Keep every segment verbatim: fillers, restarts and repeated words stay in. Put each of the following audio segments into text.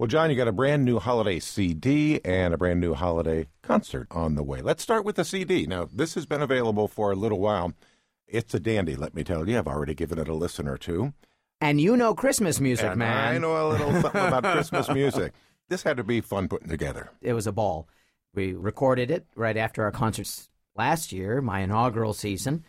Well, John, you got a brand new holiday C D and a brand new holiday concert on the way. Let's start with the C D. Now, this has been available for a little while. It's a dandy, let me tell you. I've already given it a listen or two. And you know Christmas music, and man. I know a little something about Christmas music. This had to be fun putting together. It was a ball. We recorded it right after our concerts last year, my inaugural season,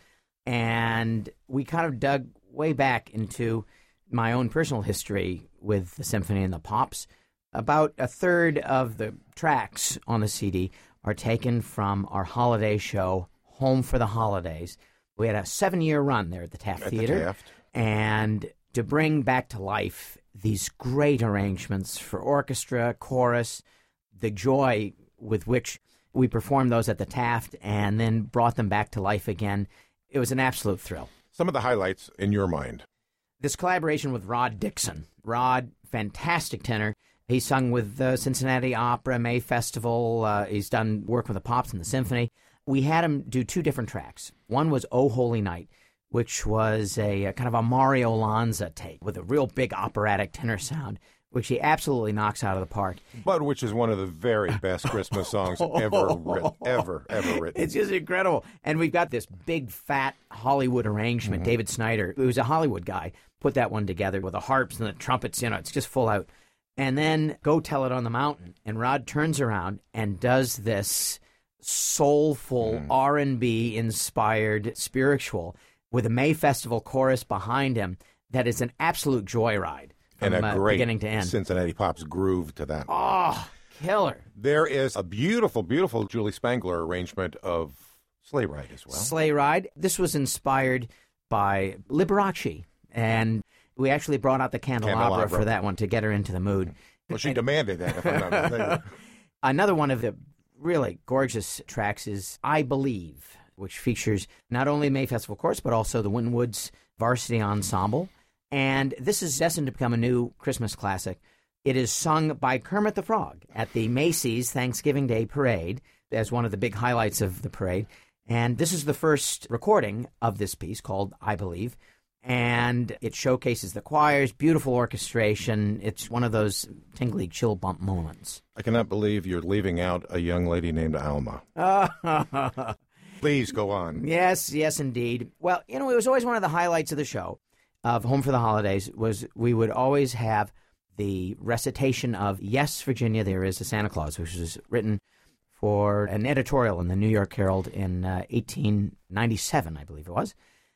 and we kind of dug way back into my own personal history with the symphony and the pops. About a third of the tracks on the C D are taken from our holiday show, Home for the Holidays. We had a seven-year run there at the Taft at Theater. The Taft. And to bring back to life these great arrangements for orchestra, chorus, the joy with which we performed those at the Taft and then brought them back to life again, it was an absolute thrill. Some of the highlights in your mind. This collaboration with Rod Dixon. Rod, fantastic tenor. He sung with the Cincinnati Opera, May Festival. Uh, he's done work with the Pops and the Symphony. We had him do two different tracks. One was Oh Holy Night, which was a, a kind of a Mario Lanza take with a real big operatic tenor sound, which he absolutely knocks out of the park. But which is one of the very best Christmas songs ever written, ever, ever written. It's just incredible. And we've got this big, fat Hollywood arrangement. Mm-hmm. David Snyder, who was a Hollywood guy, put that one together with the harps and the trumpets. You know, it's just full out. And then Go Tell It on the Mountain. And Rod turns around and does this soulful mm. R and B inspired spiritual with a May Festival chorus behind him that is an absolute joyride from and a uh, great beginning to end. Cincinnati Pops groove to that. Oh, killer. There is a beautiful, beautiful Julie Spangler arrangement of Sleigh Ride as well. Sleigh Ride. This was inspired by Liberace, and we actually brought out the candelabra, Candelabra. for that one to get her into the mood. Well, she demanded that, if I'm not mistaken. Another one of the really gorgeous tracks is I Believe, which features not only May Festival Chorus, but also the Winwoods Varsity Ensemble. And this is destined to become a new Christmas classic. It is sung by Kermit the Frog at the Macy's Thanksgiving Day Parade as one of the big highlights of the parade. And this is the first recording of this piece called I Believe. And it showcases the choirs, beautiful orchestration. It's one of those tingly chill bump moments. I cannot believe you're leaving out a young lady named Alma. Please go on. Yes, yes, indeed. Well, you know, it was always one of the highlights of the show, of Home for the Holidays, was we would always have the recitation of Yes, Virginia, There Is a Santa Claus, which was written for an editorial in the New York Herald in uh, eighteen ninety-seven, I believe it was.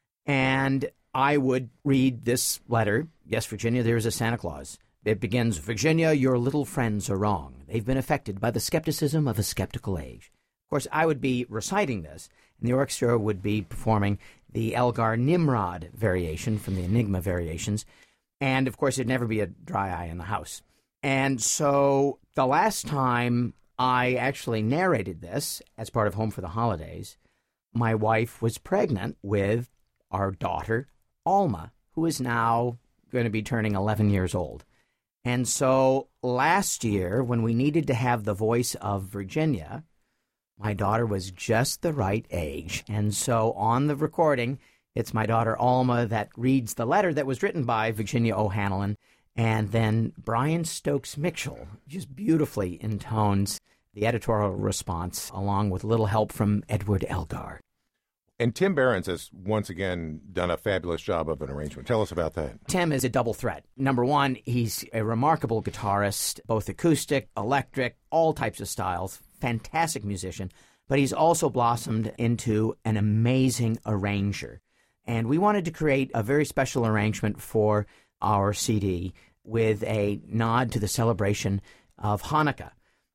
And I would read this letter, Yes, Virginia, There Is a Santa Claus. It begins, Virginia, your little friends are wrong. They've been affected by the skepticism of a skeptical age. Of course, I would be reciting this, and the orchestra would be performing the Elgar Nimrod variation from the Enigma variations. And, of course, there'd never be a dry eye in the house. And so the last time I actually narrated this as part of Home for the Holidays, my wife was pregnant with our daughter, Alma, who is now going to be turning eleven years old. And so last year, when we needed to have the voice of Virginia, my daughter was just the right age. And so on the recording, it's my daughter Alma that reads the letter that was written by Virginia O'Hanlon, and then Brian Stokes Mitchell just beautifully intones the editorial response, along with little help from Edward Elgar. And Tim Behrens has once again done a fabulous job of an arrangement. Tell us about that. Tim is a double threat. Number one, he's a remarkable guitarist, both acoustic, electric, all types of styles, fantastic musician, but he's also blossomed into an amazing arranger. And we wanted to create a very special arrangement for our C D with a nod to the celebration of Hanukkah.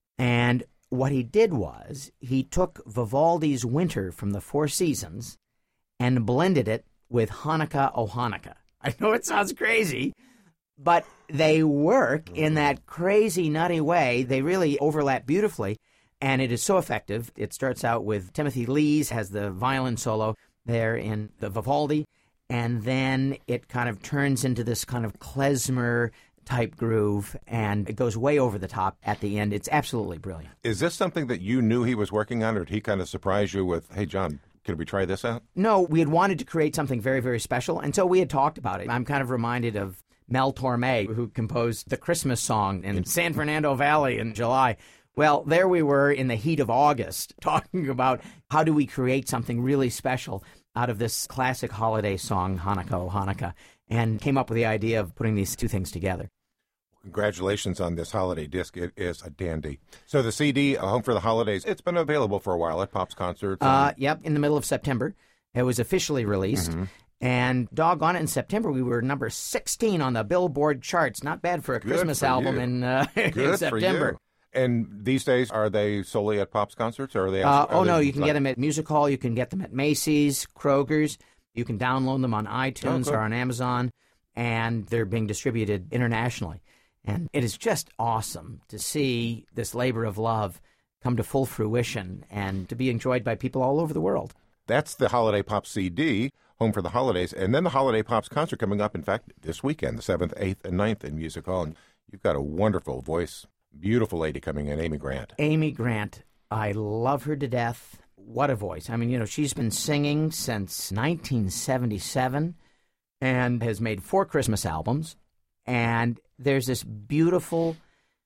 And what he did was he took Vivaldi's Winter from the Four Seasons and blended it with Hanukkah O Hanukkah. I know it sounds crazy, but they work in that crazy, nutty way. They really overlap beautifully, and it is so effective. It starts out with Timothy Lees has the violin solo there in the Vivaldi, and then it kind of turns into this kind of klezmer type groove, and it goes way over the top at the end. It's absolutely brilliant. Is this something that you knew he was working on, or did he kind of surprise you with, hey, John, can we try this out? No, we had wanted to create something very, very special, and so we had talked about it. I'm kind of reminded of Mel Torme, who composed the Christmas song in San Fernando Valley in July. Well, there we were in the heat of August talking about how do we create something really special out of this classic holiday song, Hanukkah, O Hanukkah, and came up with the idea of putting these two things together. Congratulations on this holiday disc. It is a dandy. So the C D, Home for the Holidays, it's been available for a while at Pops Concerts. And... Uh, yep, in the middle of September. It was officially released. Mm-hmm. And doggone it, in September, we were number sixteen on the Billboard charts. Not bad for a Good Christmas for album you. in, uh, in September. And these days, are they solely at Pops Concerts, or are they? Uh, are oh, they no, you can like... get them at Music Hall. You can get them at Macy's, Kroger's. You can download them on iTunes oh, cool. or on Amazon, and they're being distributed internationally. And it is just awesome to see this labor of love come to full fruition and to be enjoyed by people all over the world. That's the Holiday Pops C D, Home for the Holidays, and then the Holiday Pops concert coming up, in fact, this weekend, the seventh, eighth, and ninth in Music Hall. And you've got a wonderful voice, beautiful lady coming in, Amy Grant. Amy Grant, I love her to death. What a voice. I mean, you know, she's been singing since nineteen seventy-seven and has made four Christmas albums. And there's this beautiful,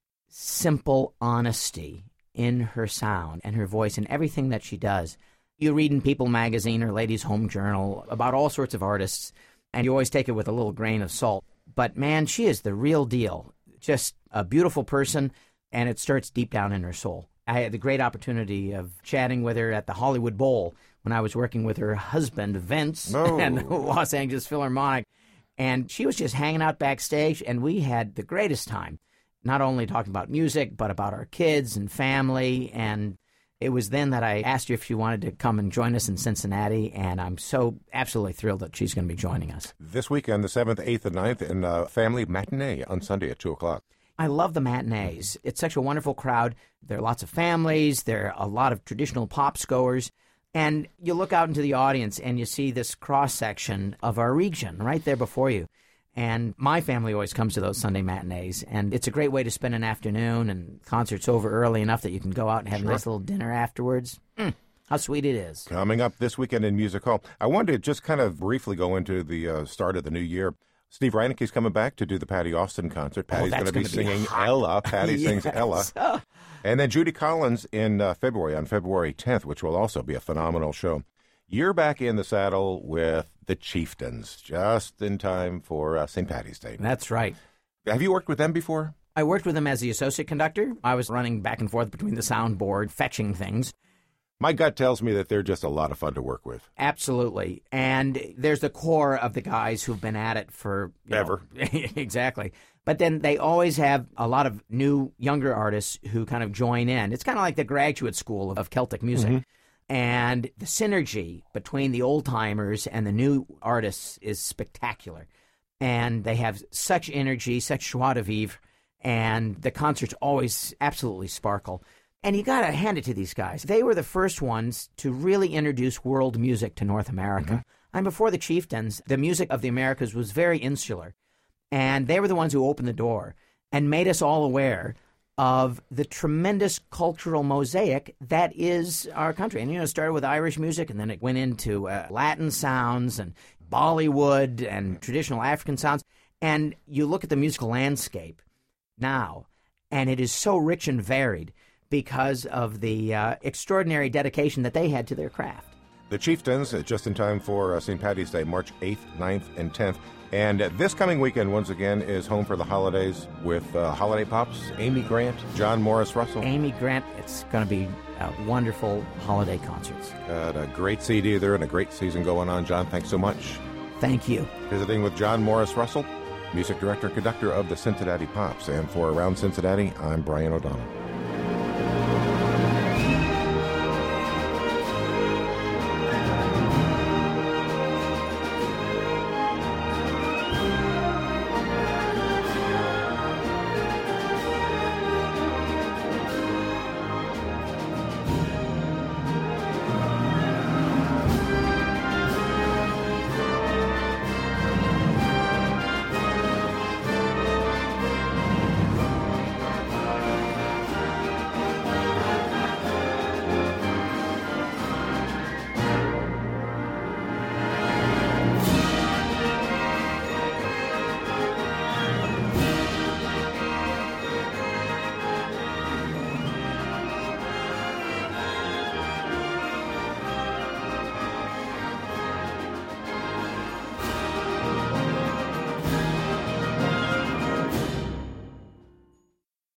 simple honesty in her sound and her voice and everything that she does. You read in People magazine or Ladies' Home Journal about all sorts of artists, and you always take it with a little grain of salt. But, man, she is the real deal. Just a beautiful person, and it starts deep down in her soul. I had the great opportunity of chatting with her at the Hollywood Bowl when I was working with her husband, Vince, oh. and the Los Angeles Philharmonic. And she was just hanging out backstage, and we had the greatest time, not only talking about music, but about our kids and family. And it was then that I asked her if she wanted to come and join us in Cincinnati, and I'm so absolutely thrilled that she's going to be joining us. This weekend, the seventh, eighth, and ninth, and uh, Family Matinee on Sunday at two o'clock. I love the matinees. It's such a wonderful crowd. There are lots of families. There are a lot of traditional pops goers. And you look out into the audience and you see this cross-section of our region right there before you. And my family always comes to those Sunday matinees. And it's a great way to spend an afternoon, and concert's over early enough that you can go out and have sure. a nice little dinner afterwards. Mm, how sweet it is. Coming up this weekend in Music Hall. I wanted to just kind of briefly go into the uh, start of the new year. Steve Reinicke's coming back to do the Patty Austin concert. Patty's oh, going to be be singing hot. Ella. Patty yes. sings Ella. And then Judy Collins in uh, February, on February tenth, which will also be a phenomenal show. You're back in the saddle with the Chieftains, just in time for uh, Saint Patty's Day. That's right. Have you worked with them before? I worked with them as the associate conductor. I was running back and forth between the soundboard, fetching things. My gut tells me that they're just a lot of fun to work with. Absolutely. And there's the core of the guys who've been at it for... Ever. Know, exactly. But then they always have a lot of new, younger artists who kind of join in. It's kind of like the graduate school of Celtic music. Mm-hmm. And the synergy between the old-timers and the new artists is spectacular. And they have such energy, such joie de vivre, and the concerts always absolutely sparkle. And you got to hand it to these guys. They were the first ones to really introduce world music to North America. Mm-hmm. And before the Chieftains, the music of the Americas was very insular. And they were the ones who opened the door and made us all aware of the tremendous cultural mosaic that is our country. And, you know, it started with Irish music, and then it went into uh, Latin sounds and Bollywood and traditional African sounds. And you look at the musical landscape now, and it is so rich and varied because of the uh, extraordinary dedication that they had to their craft. The Chieftains, just in time for uh, Saint Patty's Day, March eighth, ninth, and tenth. And uh, this coming weekend, once again, is Home for the Holidays with uh, Holiday Pops, Amy Grant, John Morris Russell. Amy Grant, it's going to be a wonderful holiday concerts. Got a great C D there and a great season going on. John, thanks so much. Thank you. Visiting with John Morris Russell, music director and conductor of the Cincinnati Pops. And for Around Cincinnati, I'm Brian O'Donnell.